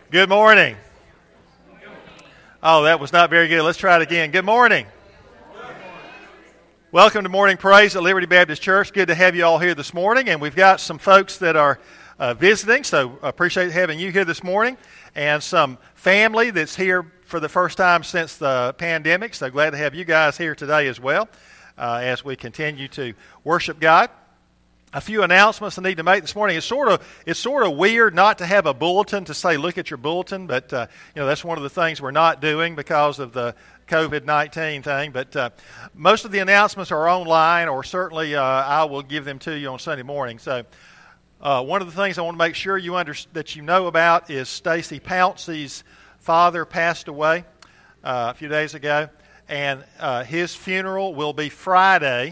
Good morning. Oh, that was not very good. Let's try it again. Good morning. Welcome to Morning Praise at Liberty Baptist Church. Good to have you all here this morning. And we've got some folks that are visiting, so appreciate having you here this morning. And some family that's here for the first time since the pandemic. So glad to have you guys here today as well as we continue to worship God. A few announcements I need to make this morning. It's sort of weird not to have a bulletin to say, look at your bulletin, but that's one of the things we're not doing because of the COVID-19 thing. But most of the announcements are online, or certainly I will give them to you on Sunday morning. So one of the things I want to make sure that you know about is Stacy Pouncey's father passed away a few days ago, and his funeral will be Friday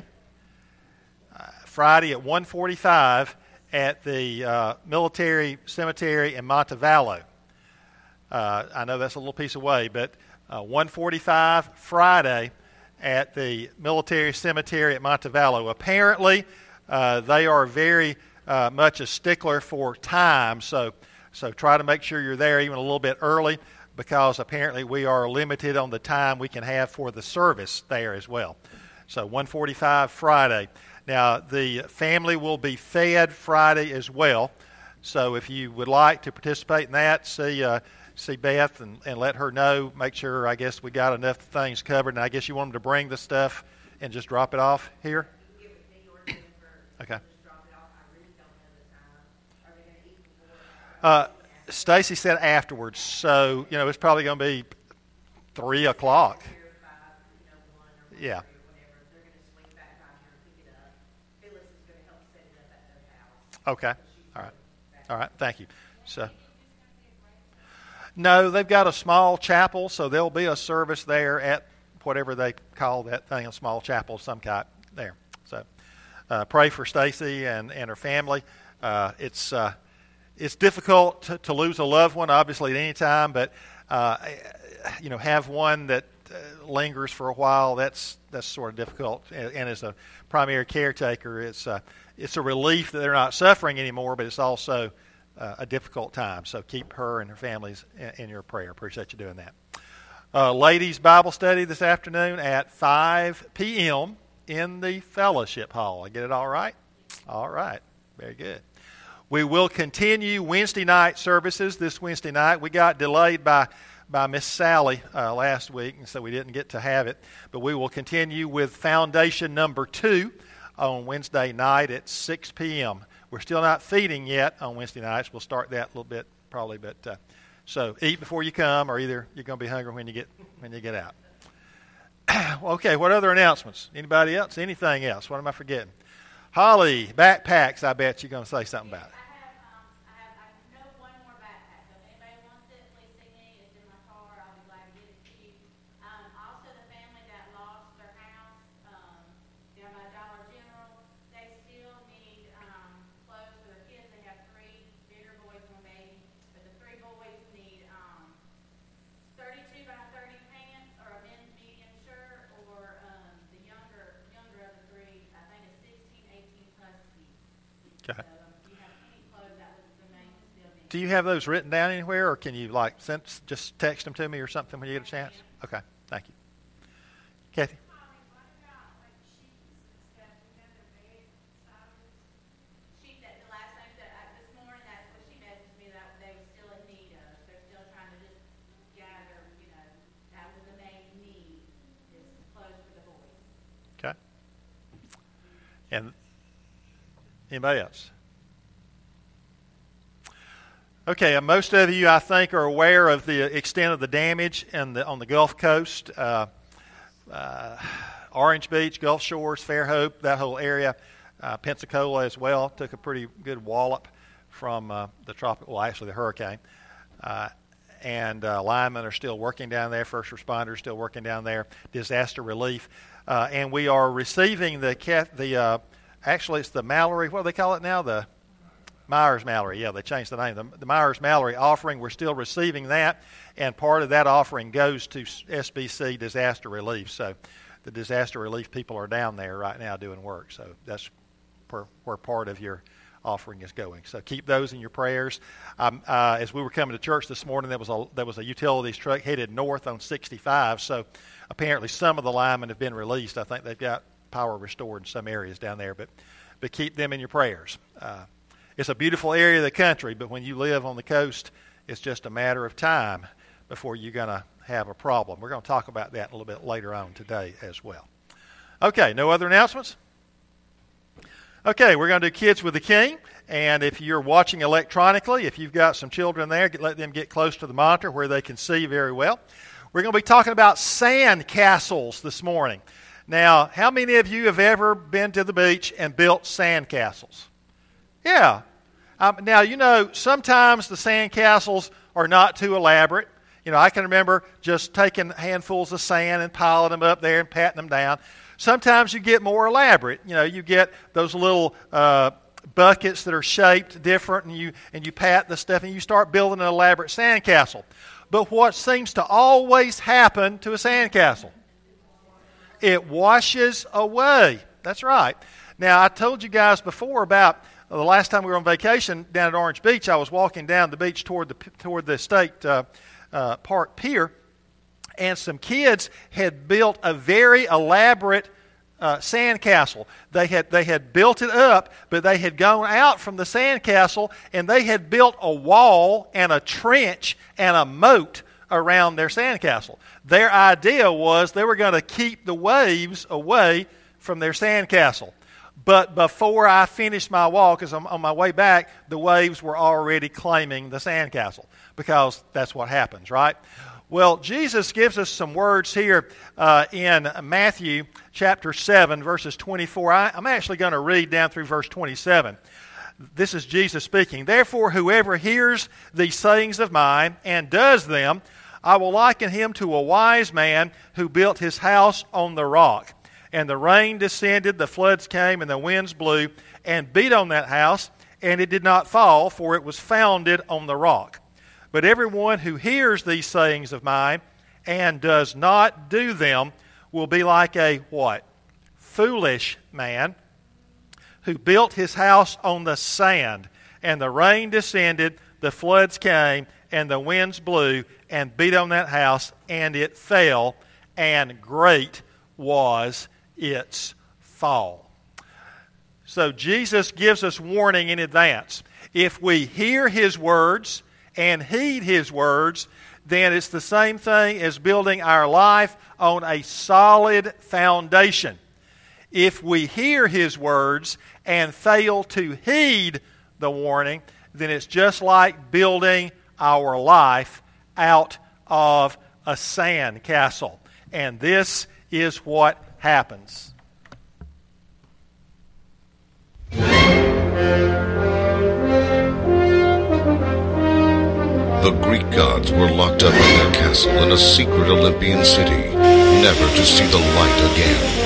at 1:45 at the military cemetery in Montevallo. I know that's a little piece away, but 1:45 Friday at the military cemetery at Montevallo. Apparently, they are very much a stickler for time, so try to make sure you're there even a little bit early, because apparently we are limited on the time we can have for the service there as well. So 1:45 Friday. Now, the family will be fed Friday as well, so if you would like to participate in that, see Beth and let her know. Make sure, I guess, we got enough things covered, and I guess you want them to bring the stuff and just drop it off here? Okay. Stacy said afterwards, so, it's probably going to be 3 o'clock. Yeah. Okay. All right. Thank you. So, no, they've got a small chapel, so there'll be a service there at whatever they call that thing, a small chapel of some kind there. So, pray for Stacy and her family. It's difficult to lose a loved one, obviously, at any time, but have one that lingers for a while. That's sort of difficult. And as a primary caretaker, it's a relief that they're not suffering anymore, but it's also a difficult time. So keep her and her families in your prayer. Appreciate you doing that. Ladies' Bible study this afternoon at 5 p.m. in the fellowship hall. I get it all right? All right. Very good. We will continue Wednesday night services this Wednesday night. We got delayed by Miss Sally last week, and so we didn't get to have it. But we will continue with Foundation number 2 on Wednesday night at 6 p.m. We're still not feeding yet on Wednesday nights. We'll start that a little bit probably, but so eat before you come, or either you're going to be hungry when you get out. Okay, what other announcements? Anybody else? Anything else? What am I forgetting? Holly, backpacks. I bet you're going to say something about it. I know one more backpack. So if anybody wants it, please see me. It's in my car. I'll be glad to give it to you. Also, the family that lost their house down by Dollar General, they still need clothes for their kids. They have 3 bigger boys and 1 baby, but the 3 boys need 32 by 30 pants or a men's medium shirt, or the younger of the 3, I think it's 16, 18 plus feet. Okay. So if you have any clothes that would remain still need. Do you have those written down anywhere, or can you just text them to me or something when you get a chance? Okay, thank you. Kathy? The last thing that this morning, that's what she messaged me, that they were still in need of. They're still trying to just gather, that was the main need, is clothes for the boys. Okay. And anybody else? Okay, most of you, I think, are aware of the extent of the damage on the Gulf Coast, Orange Beach, Gulf Shores, Fairhope, that whole area. Pensacola as well took a pretty good wallop from the hurricane. And linemen are still working down there. First responders still working down there. Disaster relief, and we are receiving actually it's the Mallory. What do they call it now? The Myers-Mallory. Yeah, they changed the name. The Myers-Mallory offering. We're still receiving that, and part of that offering goes to SBC Disaster Relief. So the disaster relief people are down there right now doing work. So that's where part of your offering is going. So keep those in your prayers. As we were coming to church this morning, there was a utilities truck headed north on 65. So apparently some of the linemen have been released. I think they've got power restored in some areas down there, but keep them in your prayers. It's a beautiful area of the country, but when you live on the coast, it's just a matter of time before you're going to have a problem. We're going to talk about that a little bit later on today as well. Okay, no other announcements? Okay, we're going to do Kids with the King, and if you're watching electronically, if you've got some children there, let them get close to the monitor where they can see very well. We're going to be talking about sand castles this morning. Now, how many of you have ever been to the beach and built sand castles? Yeah. Now, you know, sometimes the sand castles are not too elaborate. You know, I can remember just taking handfuls of sand and piling them up there and patting them down. Sometimes you get more elaborate. You know, you get those little buckets that are shaped different, and you pat the stuff, and you start building an elaborate sandcastle. But what seems to always happen to a sandcastle? It washes away. That's right. Now, I told you guys before about the last time we were on vacation down at Orange Beach. I was walking down the beach toward the state park pier, and some kids had built a very elaborate sandcastle. They had built it up, but they had gone out from the sandcastle and they had built a wall and a trench and a moat around their sandcastle. Their idea was they were going to keep the waves away from their sandcastle. But before I finished my walk, because on my way back, the waves were already claiming the sandcastle, because that's what happens, right? Well, Jesus gives us some words here in Matthew chapter 7, verses 24. I'm actually going to read down through verse 27. This is Jesus speaking. Therefore, whoever hears these sayings of mine and does them, I will liken him to a wise man who built his house on the rock. And the rain descended, the floods came, and the winds blew and beat on that house, and it did not fall, for it was founded on the rock. But everyone who hears these sayings of mine and does not do them will be like a what? Foolish man who built his house on the sand. And the rain descended, the floods came, and the winds blew and beat on that house, and it fell, and great was its fall. So Jesus gives us warning in advance. If we hear his words and heed his words, then it's the same thing as building our life on a solid foundation. If we hear his words and fail to heed the warning, then it's just like building our life out of a sand castle. And this is what happens. The Greek gods were locked up in their castle in a secret Olympian city, never to see the light again.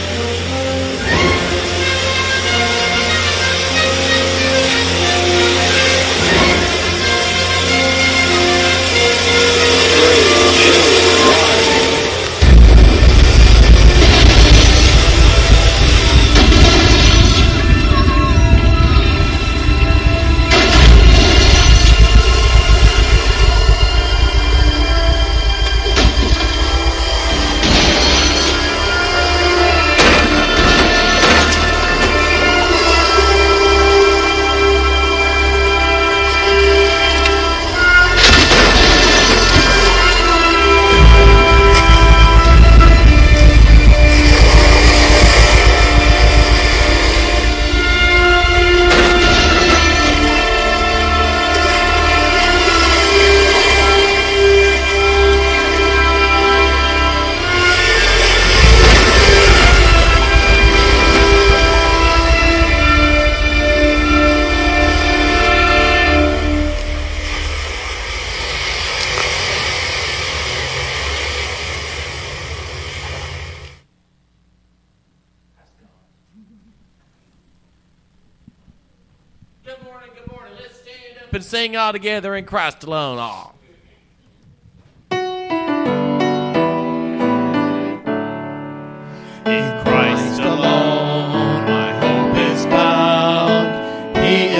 And sing all together in Christ alone. Oh. In Christ alone, my hope is found. He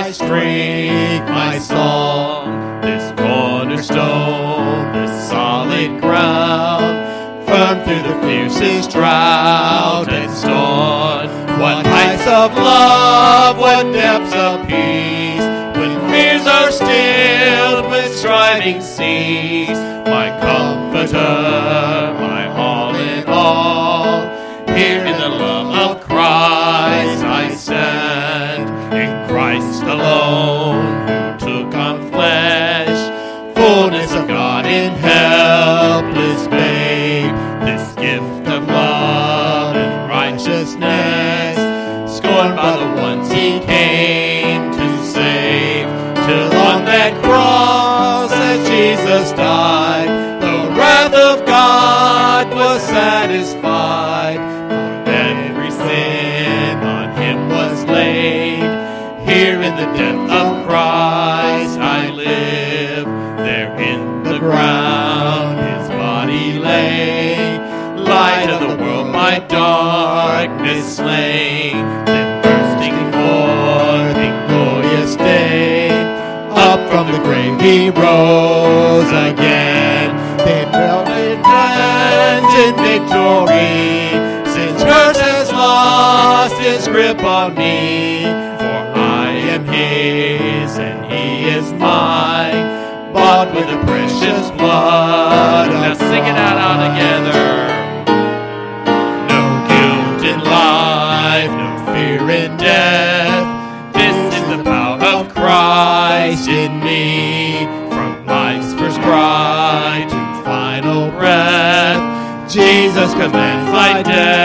my strength, my song, this cornerstone, this solid ground, firm through the fiercest drought and storm. What heights of love, what depths of peace, when fears are stilled with striving seas. My comforter, my all in all, here in the love of Christ I stand. In Christ alone, who took on flesh, fullness of God in helpless babe, this gift of love and righteousness, scorned by the ones he came to save, till on that cross that Jesus died, the wrath of God was satisfied. For every sin on him was laid. Here in the death of Christ I live. There in the ground his body lay. Light of the world, my darkness slain. Then bursting forth in glorious day, up from the grave he rose again. Then belted hands in victory, since curse has lost its grip on me. For I am his and he is mine, bought with the precious blood. Now sing it out all together. No guilt in life, no fear in death. This is the power of Christ in me. From life's first cry to final breath, Jesus commands my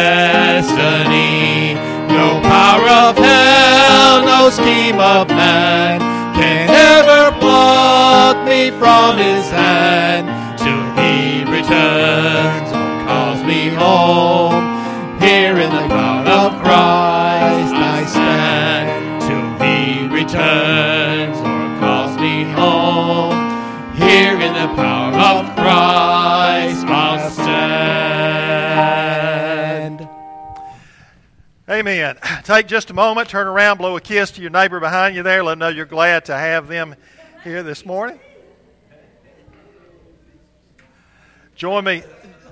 destiny. No power of hell, no scheme of man can ever pluck me from his hand, till he returns or calls me home. Here in the power of Christ I stand, till he returns or calls me home. Here in the power of Christ I'll stand. Amen. Take just a moment, turn around, blow a kiss to your neighbor behind you there. Let them know you're glad to have them here this morning. Join me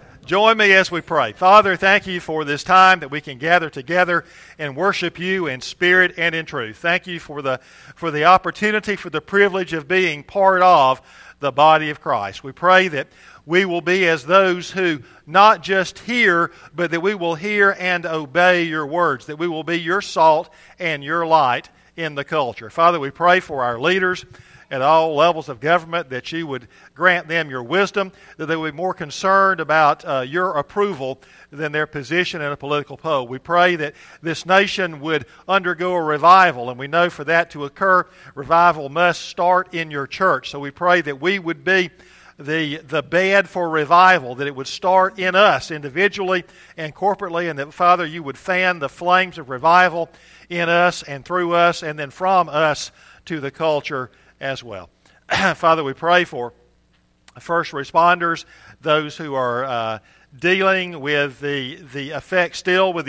as we pray. Father, thank you for this time that we can gather together and worship you in spirit and in truth. Thank you for the opportunity, for the privilege of being part of the body of Christ. We pray that we will be as those who not just hear, but that we will hear and obey your words, that we will be your salt and your light in the culture. Father, we pray for our leaders at all levels of government, that you would grant them your wisdom, that they would be more concerned about your approval than their position in a political poll. We pray that this nation would undergo a revival, and we know for that to occur, revival must start in your church. So we pray that we would be the bed for revival, that it would start in us individually and corporately, and that, Father, you would fan the flames of revival in us and through us and then from us to the culture as well. Father, we pray for first responders, those who are dealing with the effects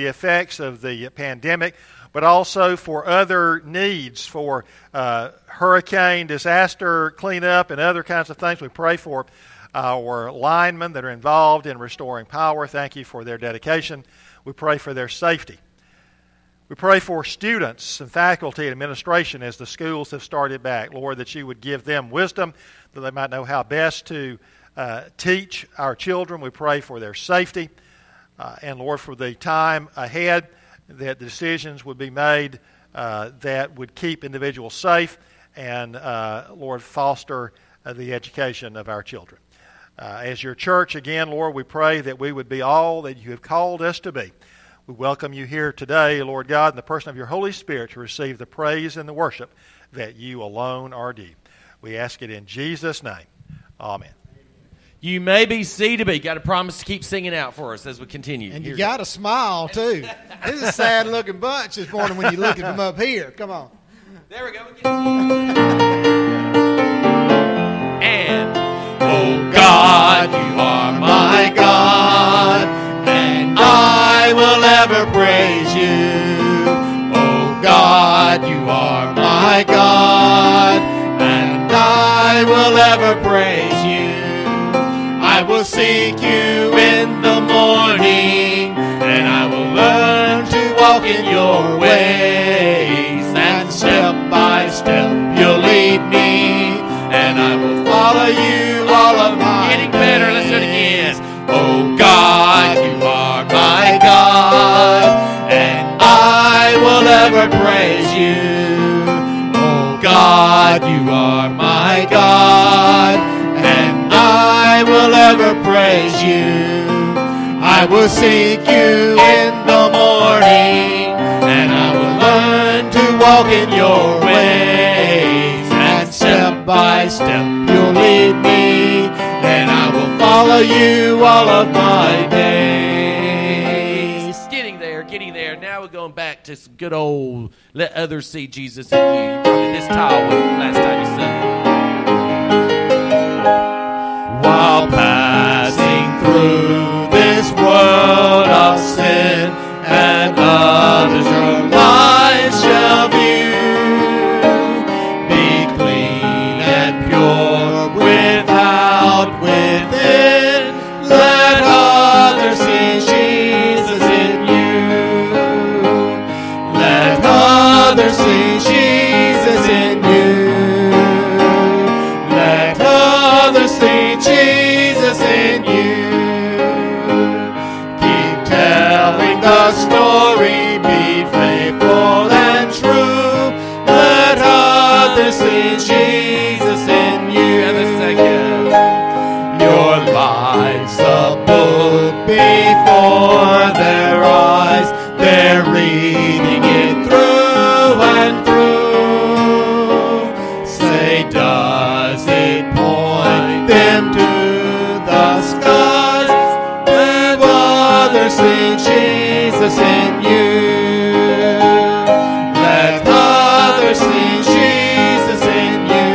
of the pandemic, but also for other needs, for hurricane disaster cleanup and other kinds of things. We pray for our linemen that are involved in restoring power. Thank you for their dedication. We pray for their safety. We pray for students and faculty and administration as the schools have started back. Lord, that you would give them wisdom, that they might know how best to teach our children. We pray for their safety. And Lord, for the time ahead, that decisions would be made that would keep individuals safe and, Lord, foster the education of our children. As your church, again, Lord, we pray that we would be all that you have called us to be. We welcome you here today, Lord God, in the person of your Holy Spirit to receive the praise and the worship that you alone are due. We ask it in Jesus' name. Amen. You may be seated, but you got to promise to keep singing out for us as we continue. And you got to smile, too. This is a sad-looking bunch this morning when you look at them up here. Come on. There we go. And, oh God, you are my God, and I will ever praise you. Oh God, you are my God. ever praise you. I will seek you in the morning, and I will learn to walk in your ways. And step by step you'll lead me, and I will follow you all of my Getting better, let's do it again. Oh God, you are my God, and I will ever praise you. Oh God, you are my God, and I will ever praise you. I will seek you in the morning, and I will learn to walk in your ways. And step by step you'll lead me, and I will follow you all of my days. Getting there. Now we're going back to some good old let others see Jesus in you. You probably this tile last time you sang it. While passing through this world of sin, and others your life shall view, be clean and pure without, within. Let others see Jesus in you. Let others see Jesus in you. Let others see Jesus in you. Keep telling the story, be faithful and true. Let others see Jesus in you. And the second, your life's a book before their eyes. They're reading it through and through. Say, does it point them to the skies? Let others see Jesus in you. Let others see Jesus in you.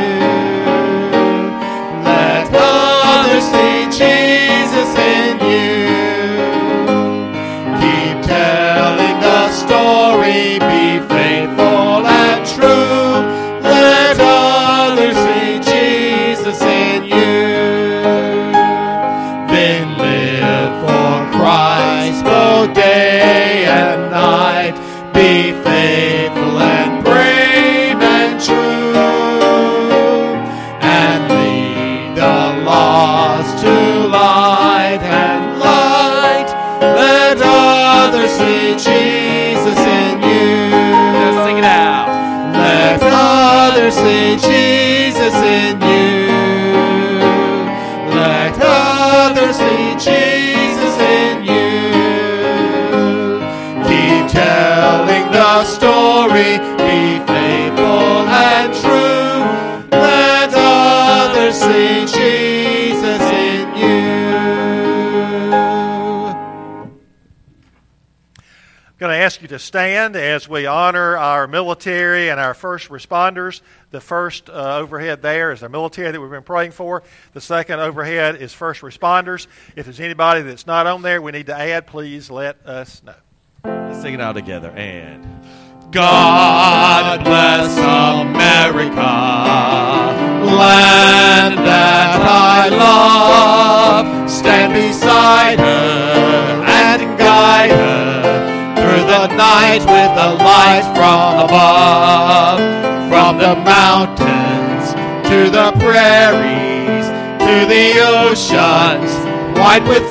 Let others see Jesus in you. Keep telling the story, be faithful and true. Let others see Jesus in you. Then live for Christ both day and night. Be faithful and brave and true, and lead the lost to light and light. Let others see Jesus in you. Let's sing it out. Let others see Jesus in you. Let others see Jesus in you. Keep telling the story, be faithful and true. Let others see Jesus in you. I'm going to ask you to stand as we honor our military and our first responders. The first overhead there is our military that we've been praying for. The second overhead is first responders. If there's anybody that's not on there we need to add, please let us know. Let's sing it out together. And God bless America, land that I love. Stand beside her and guide her through the night with the light from above. From the mountains to the prairies, to the oceans, white with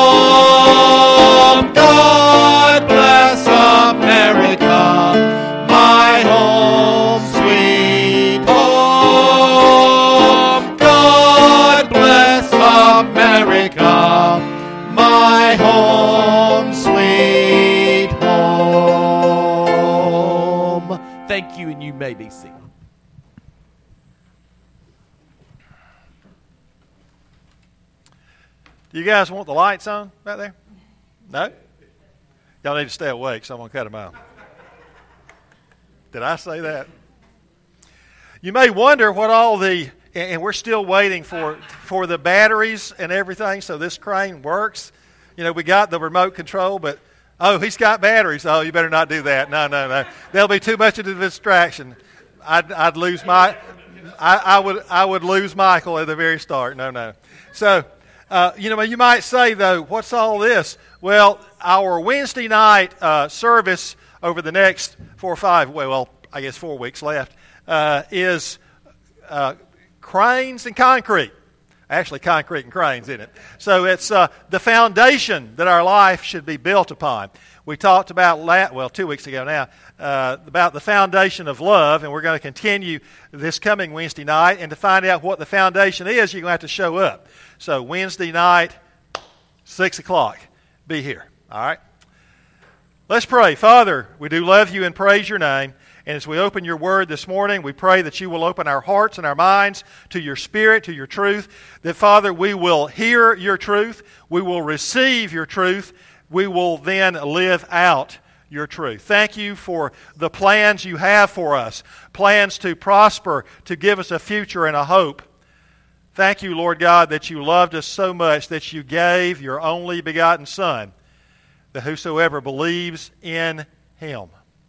foam. God bless America, my home, sweet home. God bless America, my home, sweet home. thank you, and you may be seated. Do you guys want the lights on back there? No? Y'all need to stay awake, so I'm going to cut them out. Did I say that? You may wonder what all the, and we're still waiting for the batteries and everything so this crane works. You know, we got the remote control, but, oh, he's got batteries. Oh, you better not do that. No. There'll be too much of a distraction. I'd lose my I would lose Michael at the very start. No. So, you might say, though, what's all this? Well, our Wednesday night service over the next 4 or 5, well, I guess 4 weeks left, is cranes and concrete. Actually, concrete and cranes, isn't it? So it's the foundation that our life should be built upon. We talked about, 2 weeks ago now, about the foundation of love, and we're going to continue this coming Wednesday night. And to find out what the foundation is, you're going to have to show up. So Wednesday night, 6 o'clock, be here. All right? Let's pray. Father, we do love you and praise your name. And as we open your word this morning, we pray that you will open our hearts and our minds to your spirit, to your truth. That, Father, we will hear your truth. We will receive your truth. We will then live out your truth. Thank you for the plans you have for us. Plans to prosper, to give us a future and a hope. Thank you, Lord God, that you loved us so much that you gave your only begotten Son, that whosoever believes in him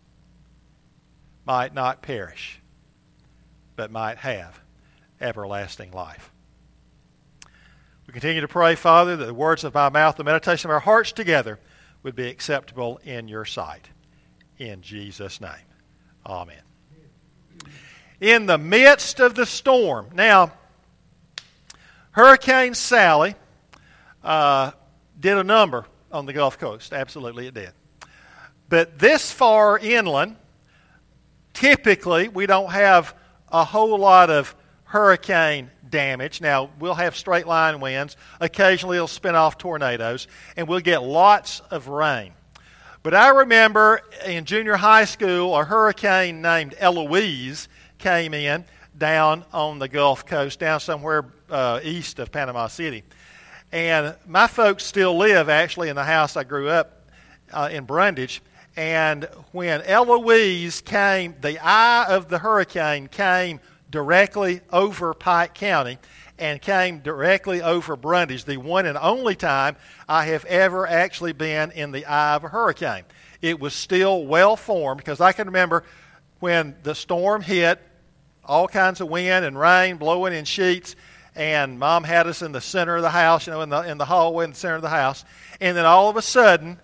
might not perish, but might have everlasting life. We continue to pray, Father, that the words of my mouth, the meditation of our hearts together would be acceptable in your sight. In Jesus' name, amen. In the midst of the storm. Now, Hurricane Sally did a number on the Gulf Coast. Absolutely it did. But this far inland, typically, we don't have a whole lot of hurricane damage. Now, we'll have straight line winds. Occasionally, it'll spin off tornadoes, and we'll get lots of rain. But I remember in junior high school, a hurricane named Eloise came in down on the Gulf Coast, down somewhere east of Panama City. And my folks still live, actually, in the house I grew up in Brundage. And when Eloise came, the eye of the hurricane came directly over Pike County and came directly over Brundage, the one and only time I have ever actually been in the eye of a hurricane. It was still well formed, because I can remember when the storm hit, all kinds of wind and rain blowing in sheets, and Mom had us in the center of the house, in the hallway in the center of the house, and then all of a sudden,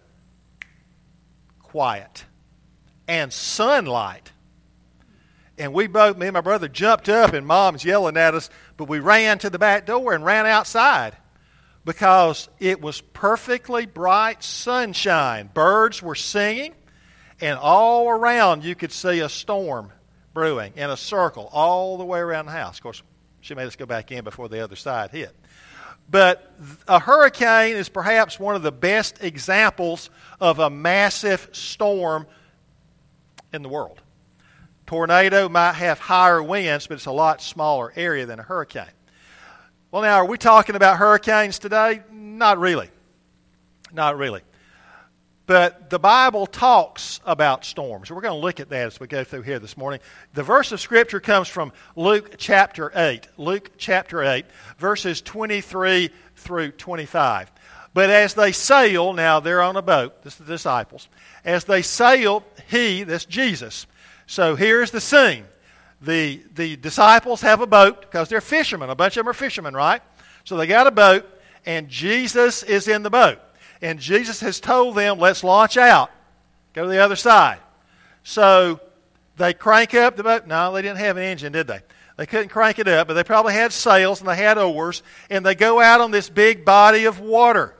quiet and sunlight. And me and my brother jumped up, and Mom's yelling at us, but we ran to the back door and ran outside because it was perfectly bright sunshine. Birds were singing, and all around you could see a storm brewing in a circle all the way around the house. Of course, she made us go back in before the other side hit. But a hurricane is perhaps one of the best examples of a massive storm in the world. Tornado might have higher winds, but it's a lot smaller area than a hurricane. Well, now, are we talking about hurricanes today? Not really. Not really. But the Bible talks about storms. We're going to look at that as we go through here this morning. The verse of Scripture comes from Luke chapter 8. Luke chapter 8, verses 23 through 25. But as they sail, now they're on a boat, this is the disciples. As they sail, that's Jesus. So here's the scene. The disciples have a boat because they're fishermen. A bunch of them are fishermen, right? So they got a boat, and Jesus is in the boat. And Jesus has told them, let's launch out. Go to the other side. So they crank up the boat. No, they didn't have an engine, did they? They couldn't crank it up, but they probably had sails and they had oars. And they go out on this big body of water.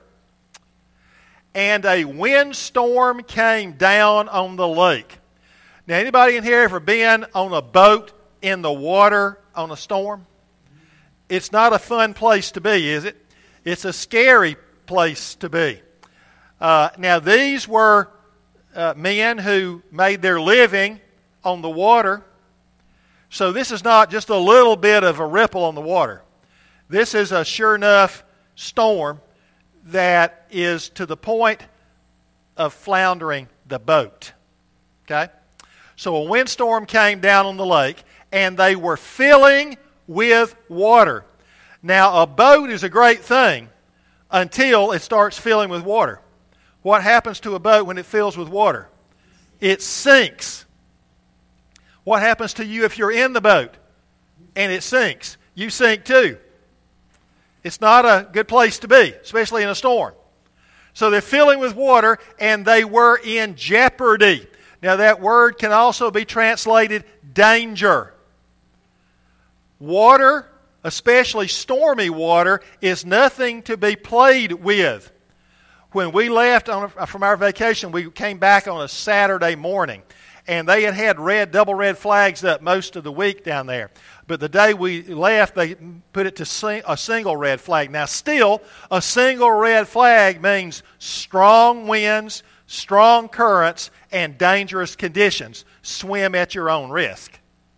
And a windstorm came down on the lake. Now, anybody in here ever been on a boat in the water on a storm? It's not a fun place to be, is it? It's a scary place to be. Now, these were men who made their living on the water. So this is not just a little bit of a ripple on the water. This is a sure enough storm that is to the point of floundering the boat. Okay? So a windstorm came down on the lake, and they were filling with water. Now, a boat is a great thing until it starts filling with water. What happens to a boat when it fills with water? It sinks. What happens to you if you're in the boat? and it sinks. You sink too. It's not a good place to be, especially in a storm. So they're filling with water, and they were in jeopardy. Now that word can also be translated danger. Water, especially stormy water, is nothing to be played with. When we left from our vacation, we came back on a Saturday morning, and they had double red flags up most of the week down there. But the day we left, they put it to a single red flag. Now still, a single red flag means strong winds, strong currents, and dangerous conditions. Swim at your own risk.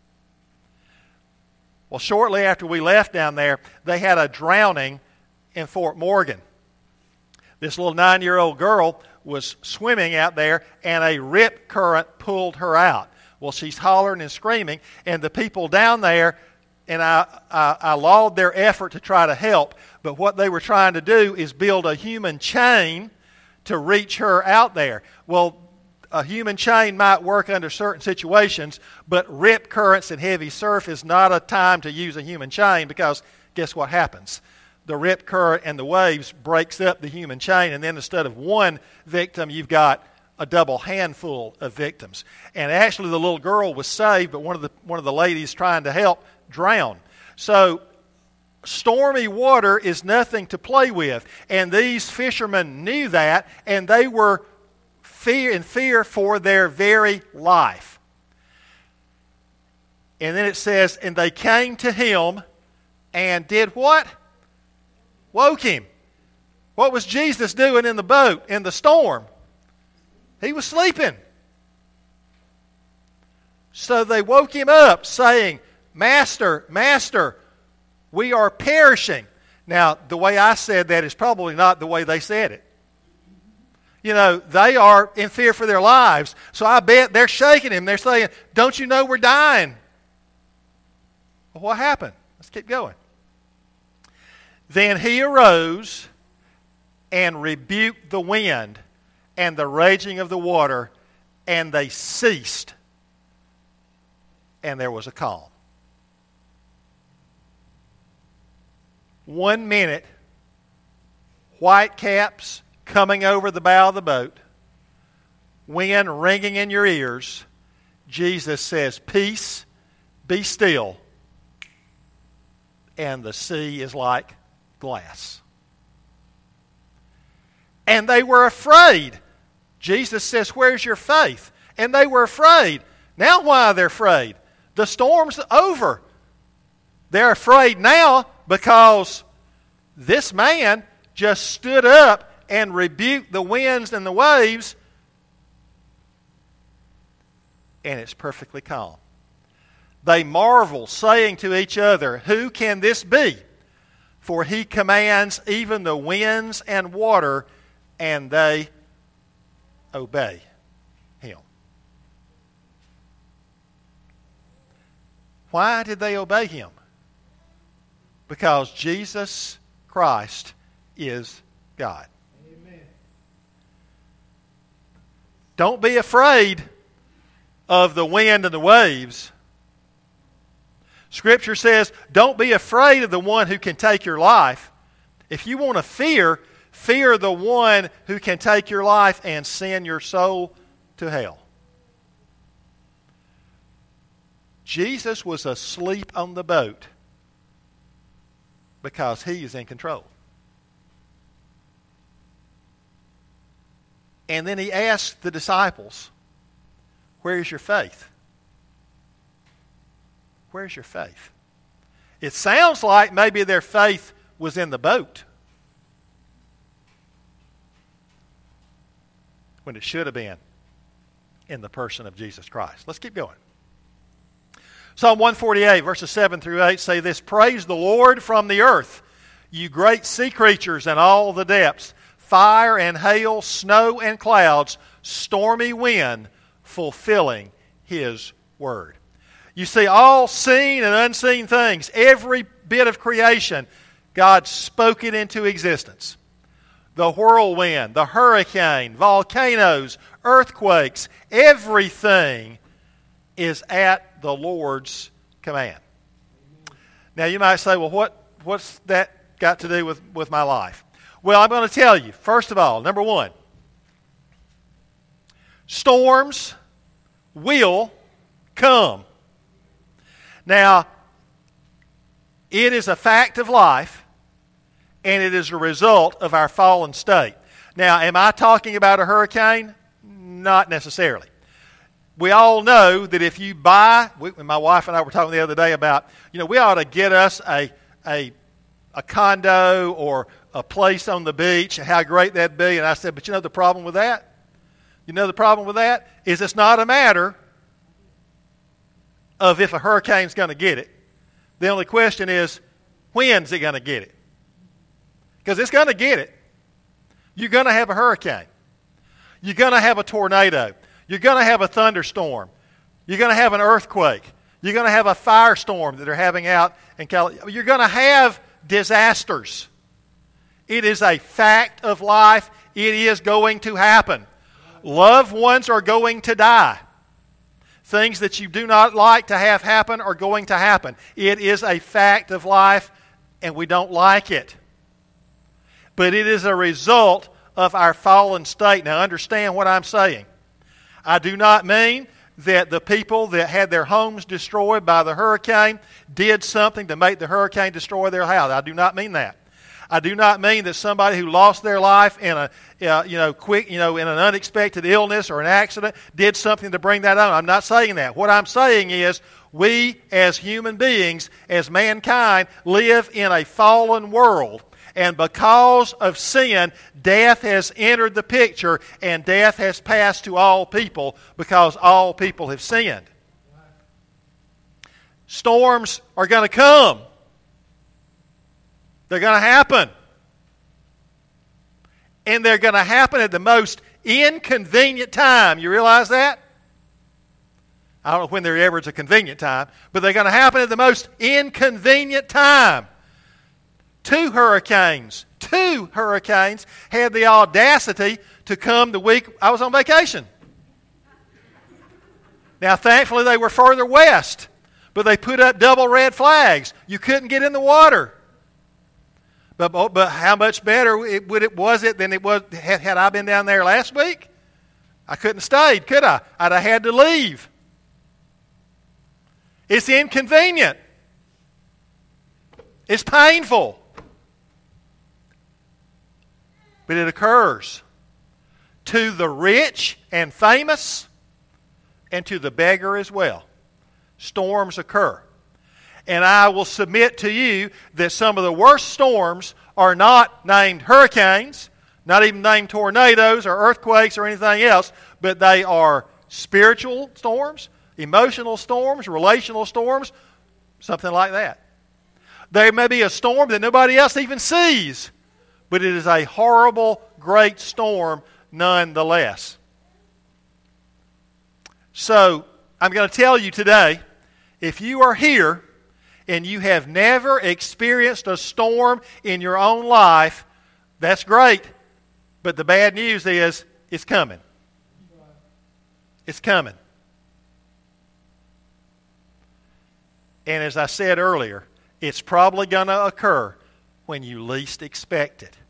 Well, shortly after we left down there, they had a drowning in Fort Morgan. This little 9-year-old girl was swimming out there, and a rip current pulled her out. Well, she's hollering and screaming, and the people down there, and I laud their effort to try to help, but what they were trying to do is build a human chain to reach her out there. Well, a human chain might work under certain situations, but rip currents and heavy surf is not a time to use a human chain, because guess what happens? The rip current and the waves breaks up the human chain, and then instead of one victim, you've got a double handful of victims. And actually the little girl was saved, but one of the ladies trying to help drowned. So stormy water is nothing to play with. And these fishermen knew that, and they were in fear for their very life. And then it says, and they came to him and did what? Woke him. What was Jesus doing in the boat, in the storm? He was sleeping. So they woke him up, saying, Master, Master, we are perishing. Now, the way I said that is probably not the way they said it. You know, they are in fear for their lives. So I bet they're shaking him. They're saying, don't you know we're dying? Well, what happened? Let's keep going. Then he arose and rebuked the wind and the raging of the water, and they ceased, and there was a calm. 1 minute, white caps coming over the bow of the boat, wind ringing in your ears, Jesus says, peace, be still, and the sea is like glass. And they were afraid. Jesus says, where's your faith? And they were afraid. Now why are they afraid? The storm's over. They're afraid now because this man just stood up and rebuked the winds and the waves, and it's perfectly calm. They marvel, saying to each other, who can this be? For he commands even the winds and water, and they obey him. Why did they obey him? Because Jesus Christ is God. Amen. Don't be afraid of the wind and the waves. Scripture says, don't be afraid of the one who can take your life. If you want to fear the one who can take your life and send your soul to hell. Jesus was asleep on the boat because he is in control. And then he asked the disciples, where is your faith? Where's your faith? It sounds like maybe their faith was in the boat, when it should have been in the person of Jesus Christ. Let's keep going. Psalm 148, verses 7 through 8 say this, praise the Lord from the earth, you great sea creatures and all the depths, fire and hail, snow and clouds, stormy wind, fulfilling his word. You see, all seen and unseen things, every bit of creation, God spoke it into existence. The whirlwind, the hurricane, volcanoes, earthquakes, everything is at the Lord's command. Now, you might say, well, what's that got to do with my life? Well, I'm going to tell you. First of all, number one, storms will come. Now, it is a fact of life, and it is a result of our fallen state. Now, am I talking about a hurricane? Not necessarily. We all know that if you buy, my wife and I were talking the other day about, we ought to get us a condo or a place on the beach, and how great that'd be. And I said, but the problem with that? The problem with that is it's not a matter of if a hurricane's going to get it. The only question is, when's it going to get it? Because it's going to get it. You're going to have a hurricane. You're going to have a tornado. You're going to have a thunderstorm. You're going to have an earthquake. You're going to have a firestorm that they're having out in California. You're going to have disasters. It is a fact of life. It is going to happen. Loved ones are going to die. Things that you do not like to have happen are going to happen. It is a fact of life, and we don't like it. But it is a result of our fallen state. Now, understand what I'm saying. I do not mean that the people that had their homes destroyed by the hurricane did something to make the hurricane destroy their house. I do not mean that. I do not mean that somebody who lost their life in in an unexpected illness or an accident did something to bring that on. I'm not saying that. What I'm saying is we as human beings, as mankind, live in a fallen world. And because of sin, death has entered the picture, and death has passed to all people because all people have sinned. Storms are going to come. They're going to happen. And they're going to happen at the most inconvenient time. You realize that? I don't know when there ever is a convenient time, but they're going to happen at the most inconvenient time. Two hurricanes had the audacity to come the week I was on vacation. Now, thankfully, they were further west, but they put up double red flags. You couldn't get in the water. But how much better was it than it was had I been down there last week? I couldn't have stayed, could I? I'd have had to leave. It's inconvenient. It's painful. But it occurs to the rich and famous and to the beggar as well. Storms occur. And I will submit to you that some of the worst storms are not named hurricanes, not even named tornadoes or earthquakes or anything else, but they are spiritual storms, emotional storms, relational storms, something like that. There may be a storm that nobody else even sees, but it is a horrible, great storm nonetheless. So, I'm going to tell you today, if you are here and you have never experienced a storm in your own life, that's great. But the bad news is, it's coming. It's coming. And as I said earlier, it's probably going to occur when you least expect it.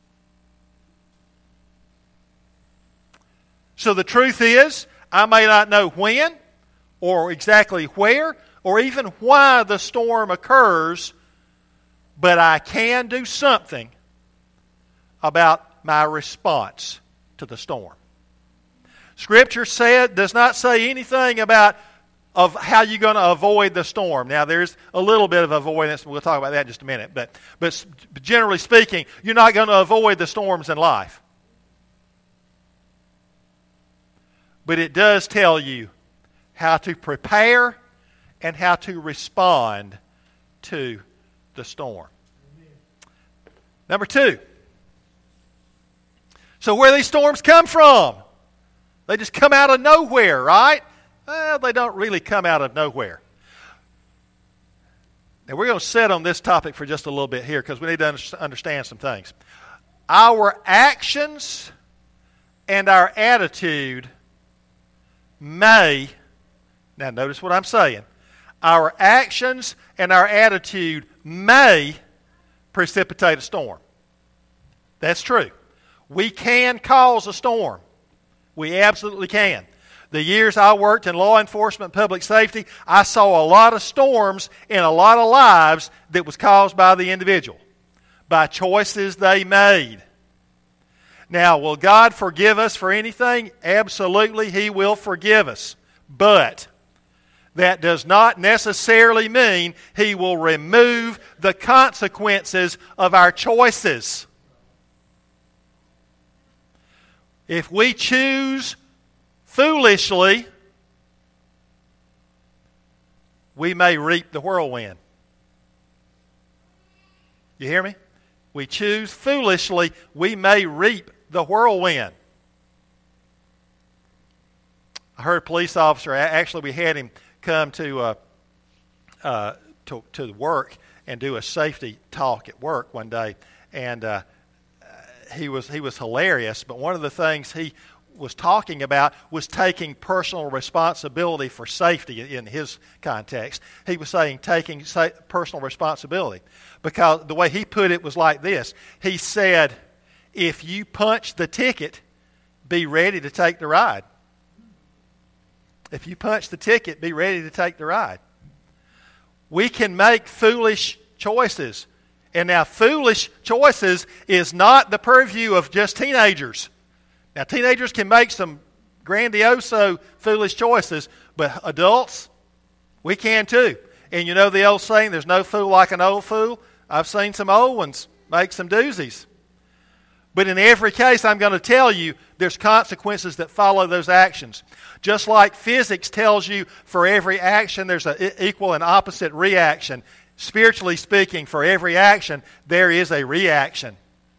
So the truth is, I may not know when or exactly where or even why the storm occurs, but I can do something about my response to the storm. Scripture does not say anything about of how you're going to avoid the storm. Now, there's a little bit of avoidance, and we'll talk about that in just a minute. But generally speaking, you're not going to avoid the storms in life. But it does tell you how to prepare and how to respond to the storm. Number 2. So where these storms come from? They just come out of nowhere, right? Well, they don't really come out of nowhere. Now, we're going to sit on this topic for just a little bit here because we need to understand some things. Our actions and our attitude may, now notice what I'm saying, our actions and our attitude may precipitate a storm. That's true. We can cause a storm. We absolutely can. The years I worked in law enforcement and public safety, I saw a lot of storms in a lot of lives that was caused by the individual, by choices they made. Now, will God forgive us for anything? Absolutely, He will forgive us. But that does not necessarily mean He will remove the consequences of our choices. If we choose foolishly, we may reap the whirlwind. You hear me? We choose foolishly, we may reap the whirlwind. I heard a police officer, actually we had him come to work and do a safety talk at work one day, and he was hilarious, but one of the things he was talking about was taking personal responsibility for safety in his context. He was saying taking personal responsibility, because the way he put it was like this. He said, if you punch the ticket, be ready to take the ride. If you punch the ticket, be ready to take the ride. We can make foolish choices. And now foolish choices is not the purview of just teenagers. Now, teenagers can make some grandioso, foolish choices, but adults, we can too. And you know the old saying, there's no fool like an old fool? I've seen some old ones make some doozies. But in every case, I'm going to tell you, there's consequences that follow those actions. Just like physics tells you for every action, there's an equal and opposite reaction. Spiritually speaking, for every action, there is a reaction.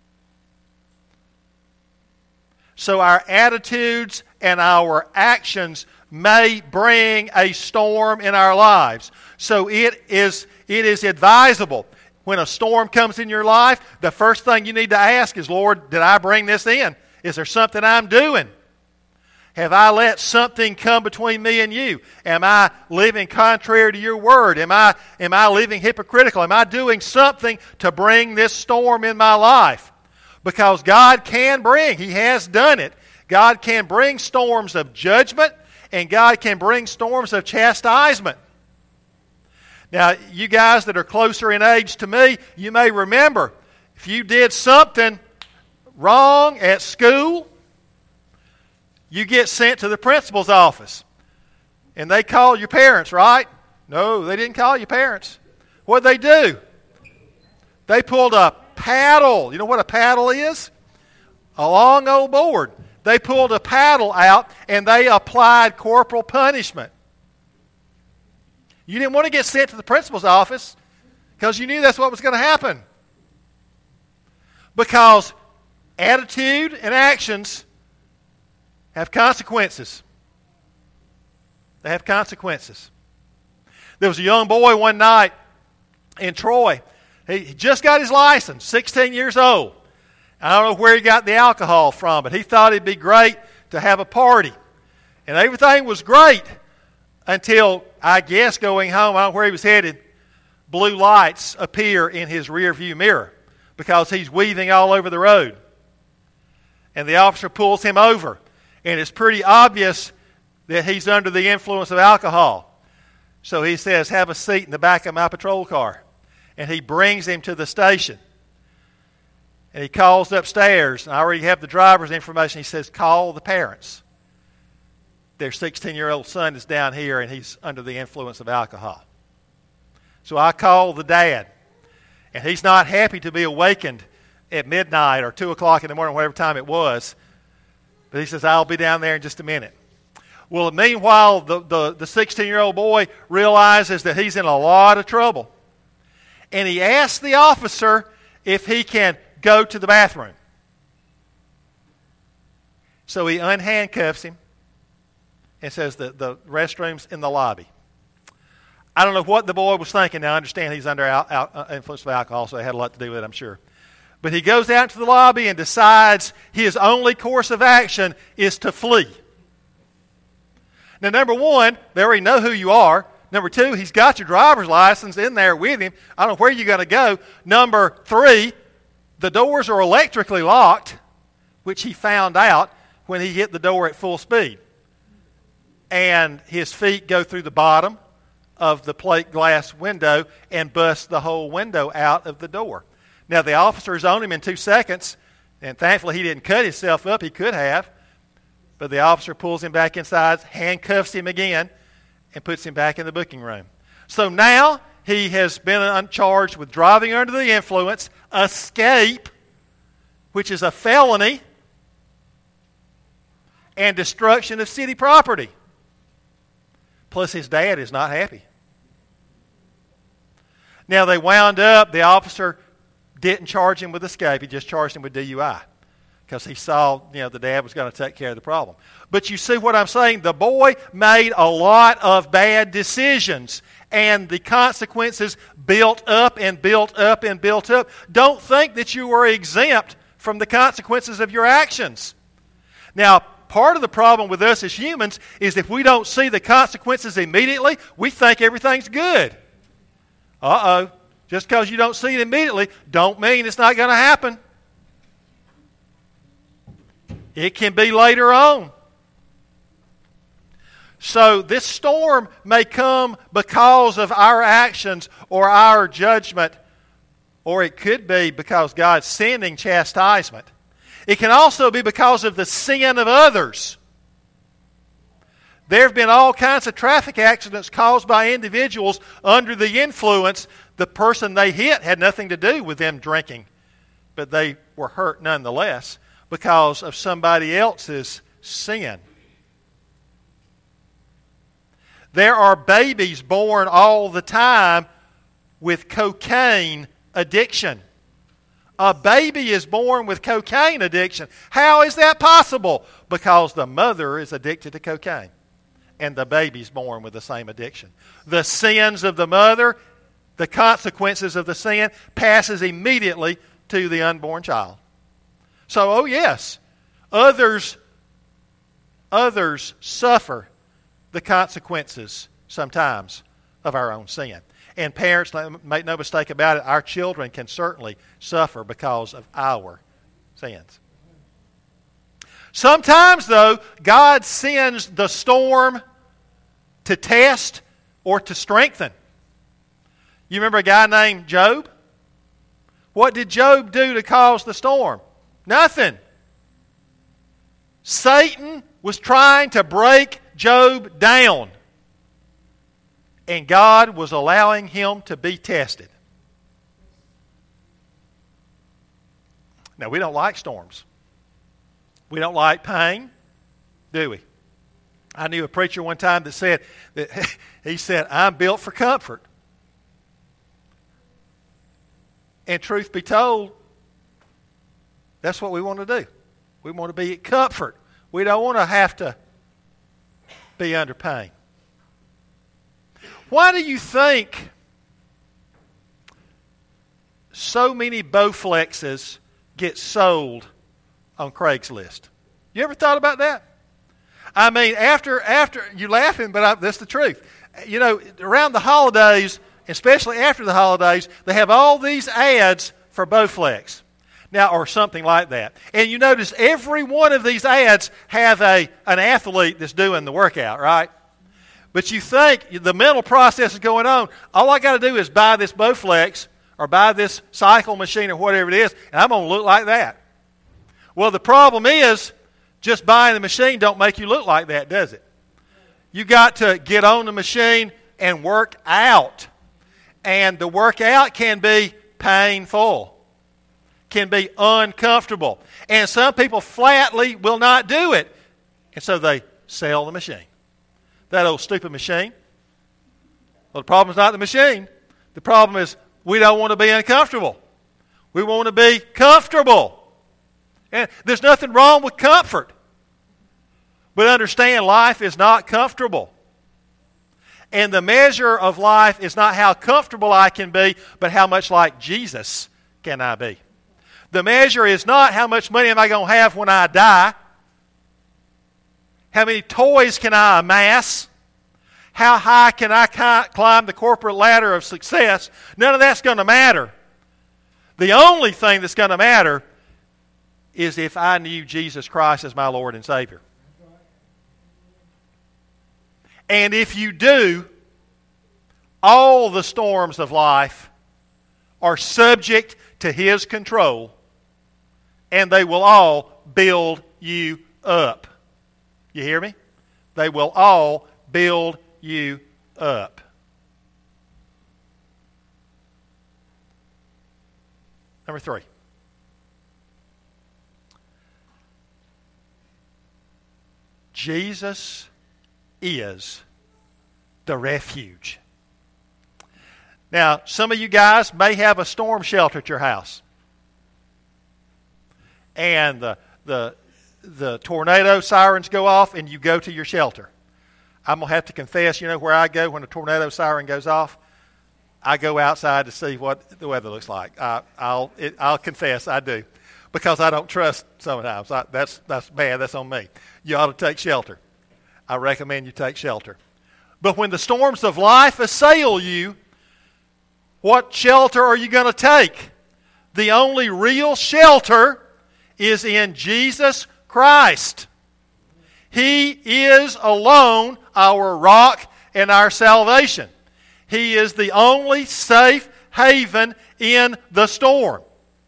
So our attitudes and our actions may bring a storm in our lives. So it is advisable. When a storm comes in your life, the first thing you need to ask is, Lord, did I bring this in? Is there something I'm doing? Have I let something come between me and you? Am I living contrary to your word? Am I living hypocritical? Am I doing something to bring this storm in my life? Because God can bring, He has done it. God can bring storms of judgment, and God can bring storms of chastisement. Now, you guys that are closer in age to me, you may remember, if you did something wrong at school, you get sent to the principal's office. And they call your parents, right? No, they didn't call your parents. What'd they do? They pulled a paddle. You know what a paddle is? A long old board. They pulled a paddle out and they applied corporal punishment. You didn't want to get sent to the principal's office because you knew that's what was going to happen. Because attitude and actions have consequences. They have consequences. There was a young boy one night in Troy. He just got his license, 16 years old. I don't know where he got the alcohol from, but he thought it'd be great to have a party. And everything was great until, I guess, going home, I don't know where he was headed, blue lights appear in his rear view mirror because he's weaving all over the road. And the officer pulls him over. And it's pretty obvious that he's under the influence of alcohol. So he says, have a seat in the back of my patrol car. And he brings him to the station. And he calls upstairs. And I already have the driver's information. He says, call the parents. Their 16-year-old son is down here and he's under the influence of alcohol. So I call the dad. And he's not happy to be awakened at midnight or 2 o'clock in the morning, whatever time it was. But he says, I'll be down there in just a minute. Well, meanwhile, the 16-year-old boy realizes that he's in a lot of trouble. And he asks the officer if he can go to the bathroom. So he unhandcuffs him and says the restroom's in the lobby. I don't know what the boy was thinking. Now, I understand he's under influence of alcohol, so it had a lot to do with it, I'm sure. But he goes out to the lobby and decides his only course of action is to flee. Now, number one, they already know who you are. Number 2, he's got your driver's license in there with him. I don't know where you're going to go. Number 3, the doors are electrically locked, which he found out when he hit the door at full speed. And his feet go through the bottom of the plate glass window and bust the whole window out of the door. Now, the officer's on him in 2 seconds, and thankfully he didn't cut himself up. He could have. But the officer pulls him back inside, handcuffs him again, and puts him back in the booking room. So now he has been charged with driving under the influence, escape, which is a felony, and destruction of city property. Plus his dad is not happy. Now they wound up, the officer didn't charge him with escape, he just charged him with DUI. Because he saw, the dad was going to take care of the problem. But you see what I'm saying? The boy made a lot of bad decisions. And the consequences built up and built up and built up. Don't think that you are exempt from the consequences of your actions. Now, part of the problem with us as humans is if we don't see the consequences immediately, we think everything's good. Just because you don't see it immediately, don't mean it's not going to happen. It can be later on. So this storm may come because of our actions or our judgment, or it could be because God's sending chastisement. It can also be because of the sin of others. There have been all kinds of traffic accidents caused by individuals under the influence. The person they hit had nothing to do with them drinking, but they were hurt nonetheless because of somebody else's sin. There are babies born all the time with cocaine addiction. A baby is born with cocaine addiction. How is that possible? Because the mother is addicted to cocaine and the baby's born with the same addiction. The sins of the mother, the consequences of the sin, passes immediately to the unborn child. So, yes, others suffer the consequences sometimes of our own sin. And parents, make no mistake about it, our children can certainly suffer because of our sins. Sometimes, though, God sends the storm to test or to strengthen. You remember a guy named Job? What did Job do to cause the storm? Nothing. Satan was trying to break Job down. And God was allowing him to be tested. Now, we don't like storms. We don't like pain, do we? I knew a preacher one time that said, he said, I'm built for comfort. And truth be told, that's what we want to do. We want to be at comfort. We don't want to have to be under pain. Why do you think so many Bowflexes get sold on Craigslist? You ever thought about that? I mean, after you're laughing, but that's the truth. Around the holidays, especially after the holidays, they have all these ads for Bowflex. Now, or something like that. And you notice every one of these ads have an athlete that's doing the workout, right? But you think the mental process is going on. All I got to do is buy this Bowflex or buy this cycle machine or whatever it is, and I'm going to look like that. Well, the problem is just buying the machine don't make you look like that, does it? You got to get on the machine and work out. And the workout can be painful. Can be uncomfortable. And some people flatly will not do it. And so they sell the machine. That old stupid machine. Well, the problem is not the machine. The problem is we don't want to be uncomfortable. We want to be comfortable. And there's nothing wrong with comfort. But understand, life is not comfortable. And the measure of life is not how comfortable I can be, but how much like Jesus can I be. The measure is not how much money am I going to have when I die. How many toys can I amass? How high can I climb the corporate ladder of success? None of that's going to matter. The only thing that's going to matter is if I knew Jesus Christ as my Lord and Savior. And if you do, all the storms of life are subject to His control, and they will all build you up. You hear me? They will all build you up. Number 3. Jesus is the refuge. Now, some of you guys may have a storm shelter at your house. And the tornado sirens go off and you go to your shelter. I'm going to have to confess, you know where I go when a tornado siren goes off? I go outside to see what the weather looks like. I'll confess I do, because I don't trust sometimes. That's bad. That's on me. You ought to take shelter. I recommend you take shelter. But when the storms of life assail you, what shelter are you going to take? The only real shelter is in Jesus Christ. He is alone our rock and our salvation. He is the only safe haven in the storm.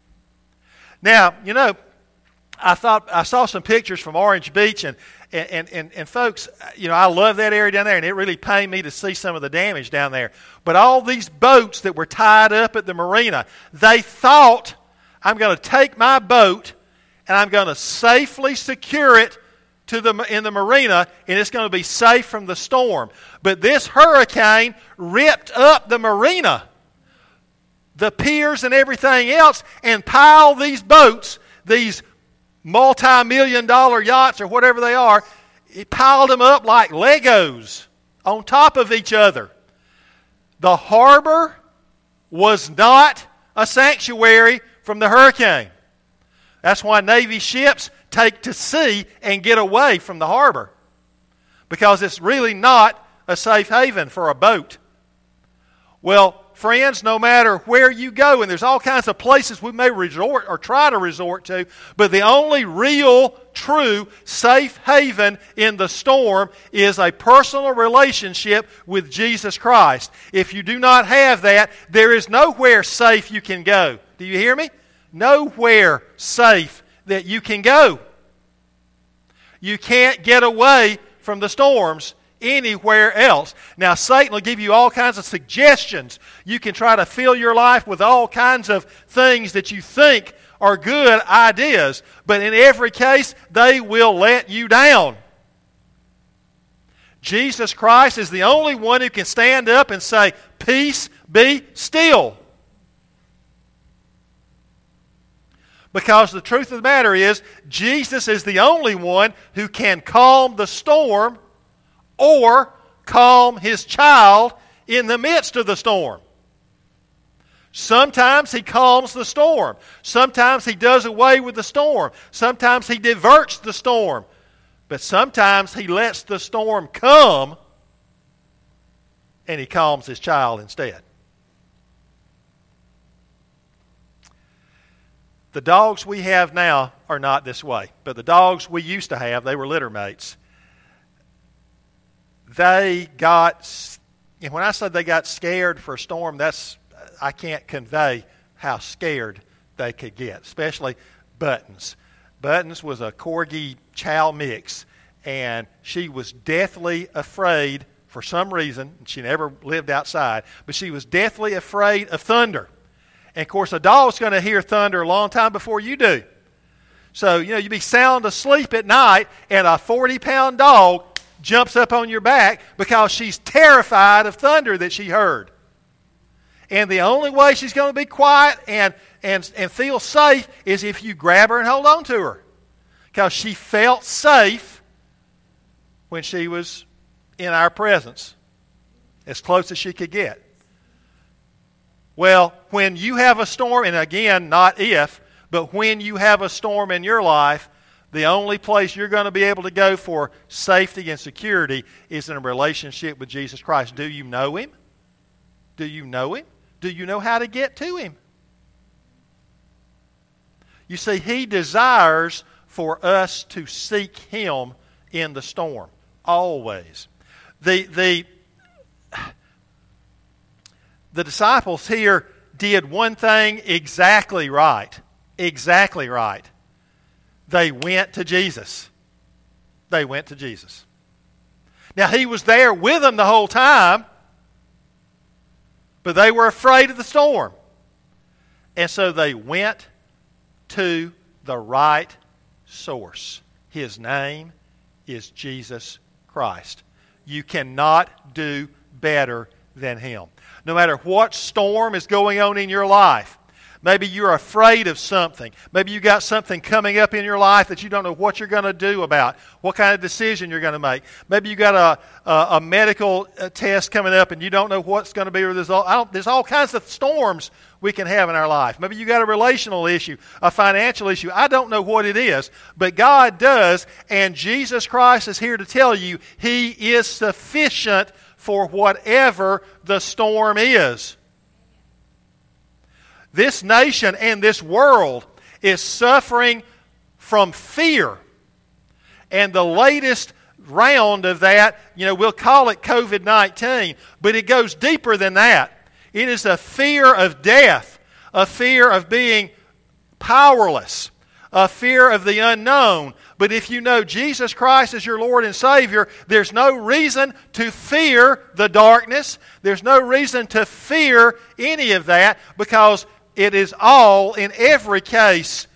Now, you know, I saw some pictures from Orange Beach, and folks, you know, I love that area down there, and it really pained me to see some of the damage down there. But all these boats that were tied up at the marina, they thought, I'm going to take my boat and I'm going to safely secure it in the marina, and it's going to be safe from the storm. But this hurricane ripped up the marina, the piers and everything else, and piled these boats, these multi-million-dollar yachts or whatever they are, it piled them up like Legos on top of each other. The harbor was not a sanctuary from the hurricane. That's why Navy ships take to sea and get away from the harbor, because it's really not a safe haven for a boat. Well, friends, no matter where you go, and there's all kinds of places we may resort or try to resort to, but the only real, true, safe haven in the storm is a personal relationship with Jesus Christ. If you do not have that, there is nowhere safe you can go. Do you hear me? Nowhere safe that you can go. You can't get away from the storms anywhere else. Now, Satan will give you all kinds of suggestions. You can try to fill your life with all kinds of things that you think are good ideas, but in every case, they will let you down. Jesus Christ is the only one who can stand up and say, "Peace, be still." Because the truth of the matter is, Jesus is the only one who can calm the storm or calm His child in the midst of the storm. Sometimes He calms the storm. Sometimes He does away with the storm. Sometimes He diverts the storm. But sometimes He lets the storm come and He calms His child instead. The dogs we have now are not this way. But the dogs we used to have, they were litter mates. They got, and when I said they got scared for a storm, I can't convey how scared they could get, especially Buttons. Buttons was a Corgi Chow mix, and she was deathly afraid for some reason. She never lived outside, but she was deathly afraid of thunder. And, of course, a dog's going to hear thunder a long time before you do. So, you know, you'd be sound asleep at night, and a 40-pound dog jumps up on your back because she's terrified of thunder that she heard. And the only way she's going to be quiet and feel safe is if you grab her and hold on to her. Because she felt safe when she was in our presence, as close as she could get. Well, when you have a storm, and again, not if, but when you have a storm in your life, The only place you're going to be able to go for safety and security is in a relationship with Jesus Christ. Do you know Him? Do you know Him? Do you know how to get to Him? You see, He desires for us to seek Him in the storm, always. The disciples here did one thing exactly right. Exactly right. They went to Jesus. They went to Jesus. Now, He was there with them the whole time, but they were afraid of the storm. And so they went to the right source. His name is Jesus Christ. You cannot do better than Him. No matter what storm is going on in your life, maybe you're afraid of something. Maybe you got something coming up in your life that you don't know what you're going to do about, what kind of decision you're going to make. Maybe you got a medical test coming up and you don't know what's going to be the result. There's all kinds of storms we can have in our life. Maybe you got a relational issue, a financial issue. I don't know what it is, but God does, and Jesus Christ is here to tell you He is sufficient for whatever the storm is. This nation and this world is suffering from fear. And the latest round of that, we'll call it COVID-19, but it goes deeper than that. It is a fear of death, a fear of being powerless, a fear of the unknown. But if you know Jesus Christ as your Lord and Savior, there's no reason to fear the darkness. There's no reason to fear any of that, because it is all, in every case,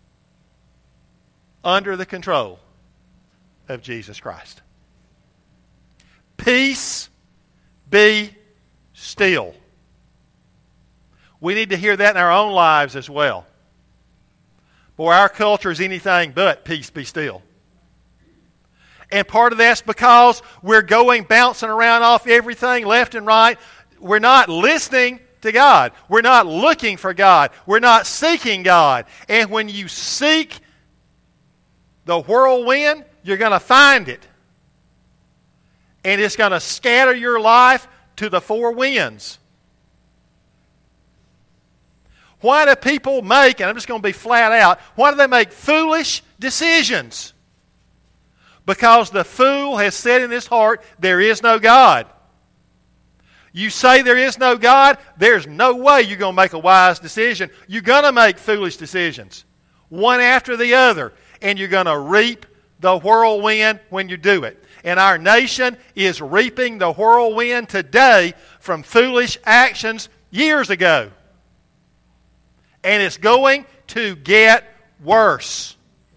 under the control of Jesus Christ. Peace, be still. We need to hear that in our own lives as well. Boy, our culture is anything but peace, be still. And part of that's because we're bouncing around off everything left and right. We're not listening to God. We're not looking for God. We're not seeking God. And when you seek the whirlwind, you're going to find it. And it's going to scatter your life to the four winds. Why do people make, and I'm just going to be flat out, why do they make foolish decisions? Because the fool has said in his heart, there is no God. You say there is no God, there's no way you're going to make a wise decision. You're going to make foolish decisions, one after the other, and you're going to reap the whirlwind when you do it. And our nation is reaping the whirlwind today from foolish actions years ago. And it's going to get worse.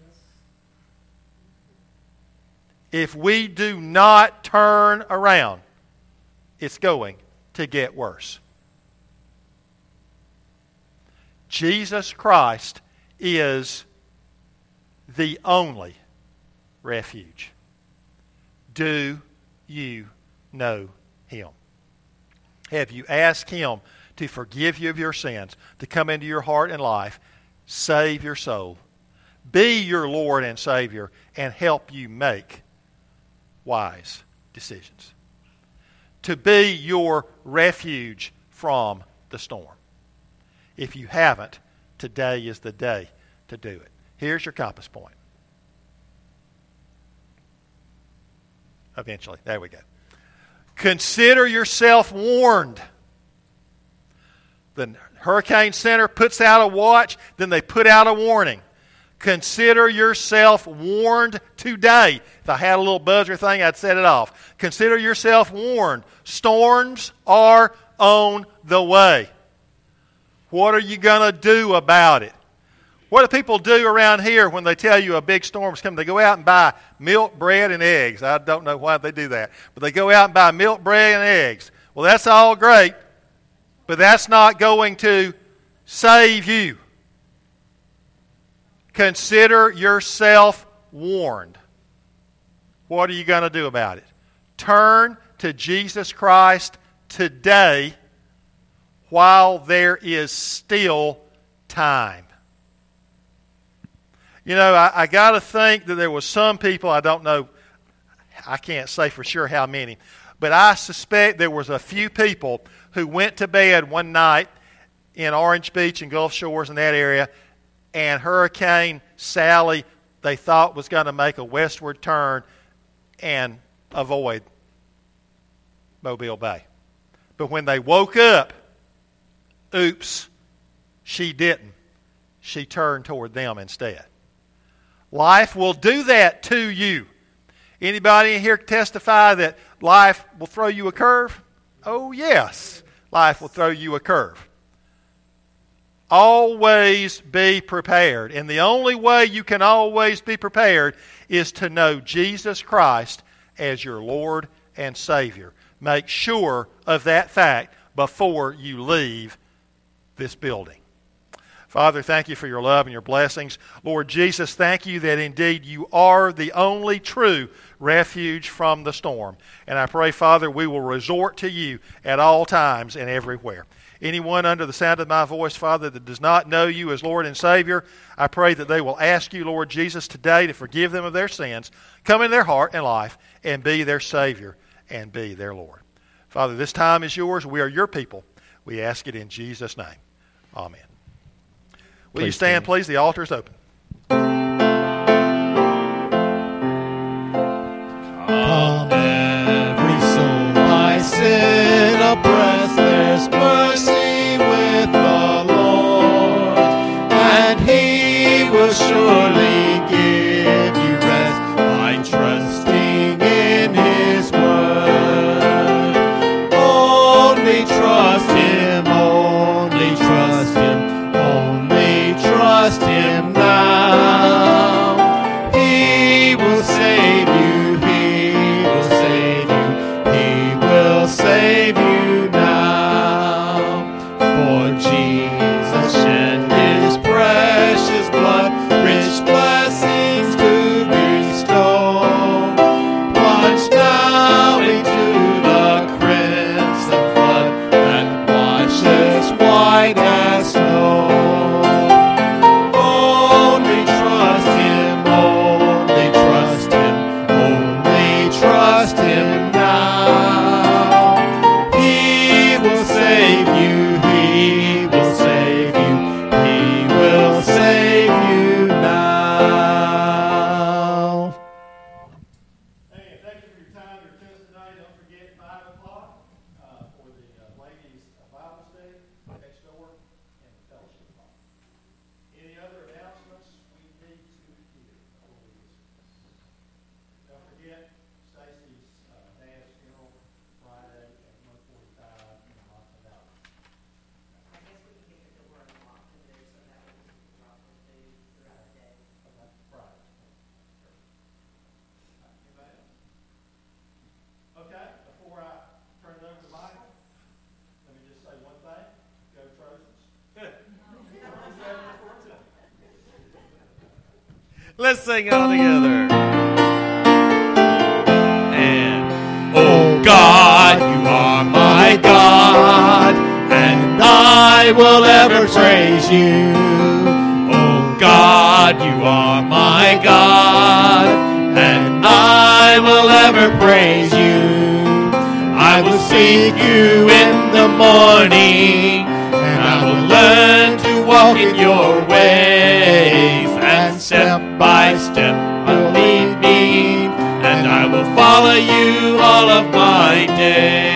If we do not turn around, it's going to get worse. Jesus Christ is the only refuge. Do you know Him? Have you asked Him to forgive you of your sins, to come into your heart and life, save your soul, be your Lord and Savior, and help you make wise decisions? To be your refuge from the storm. If you haven't, today is the day to do it. Here's your compass point. Eventually. There we go. Consider yourself warned. The Hurricane Center puts out a watch, then they put out a warning. Consider yourself warned today. If I had a little buzzer thing, I'd set it off. Consider yourself warned. Storms are on the way. What are you going to do about it? What do people do around here when they tell you a big storm is coming? They go out and buy milk, bread, and eggs. I don't know why they do that. But they go out and buy milk, bread, and eggs. Well, that's all great, but that's not going to save you. Consider yourself warned. What are you going to do about it? Turn to Jesus Christ today while there is still time. You know, I got to think that there was some people, I don't know, I can't say for sure how many, but I suspect there was a few people who went to bed one night in Orange Beach and Gulf Shores in that area, and Hurricane Sally, they thought, was going to make a westward turn and avoid Mobile Bay. But when they woke up, oops, she didn't. She turned toward them instead. Life will do that to you. Anybody in here testify that life will throw you a curve? Oh, yes, life will throw you a curve. Always be prepared. And the only way you can always be prepared is to know Jesus Christ as your Lord and Savior. Make sure of that fact before you leave this building. Father, thank you for your love and your blessings. Lord Jesus, thank you that indeed you are the only true refuge from the storm. And I pray, Father, we will resort to you at all times and everywhere. Anyone under the sound of my voice, Father, that does not know you as Lord and Savior, I pray that they will ask you, Lord Jesus, today to forgive them of their sins, come in their heart and life, and be their Savior and be their Lord. Father, this time is yours. We are your people. We ask it in Jesus' name. Amen. Will you stand, please? The altar is open. Come, every soul, I sin oppressed. There's mercy with the Lord, and He will surely give you rest by trusting in His word. Only trust Him, only trust Him, only trust Him now. He will save you, He will save you, He will save you now. For Jesus shed His precious blood, rich blessings to bestow. Plunge now into the crimson flood and wash as white as snow. Only trust Him, only trust Him, only trust Him now. He will save you, He will save you, He will save you now. Hey, thank you for your time, your attention tonight. Don't forget 5 o'clock for the ladies' Bible study next door and the fellowship hall. Any other announcements we need to hear before we dismiss? Don't forget Stacy's dad's funeral Friday at 1:45 in Mountain Valley. I guess we can get the door unlocked today, so that way we can drop those days throughout the day. Okay, Friday. Anybody else? Okay, before I turn it over to Michael, let me just say one thing. Go Trojans. Let's sing it all together. And, oh God, you are my God, and I will ever praise you. Oh God, you are my God, and I will ever praise you. I will seek you in the morning, and I will learn to walk in your ways, and step by step will lead me, and I will follow you all of my days.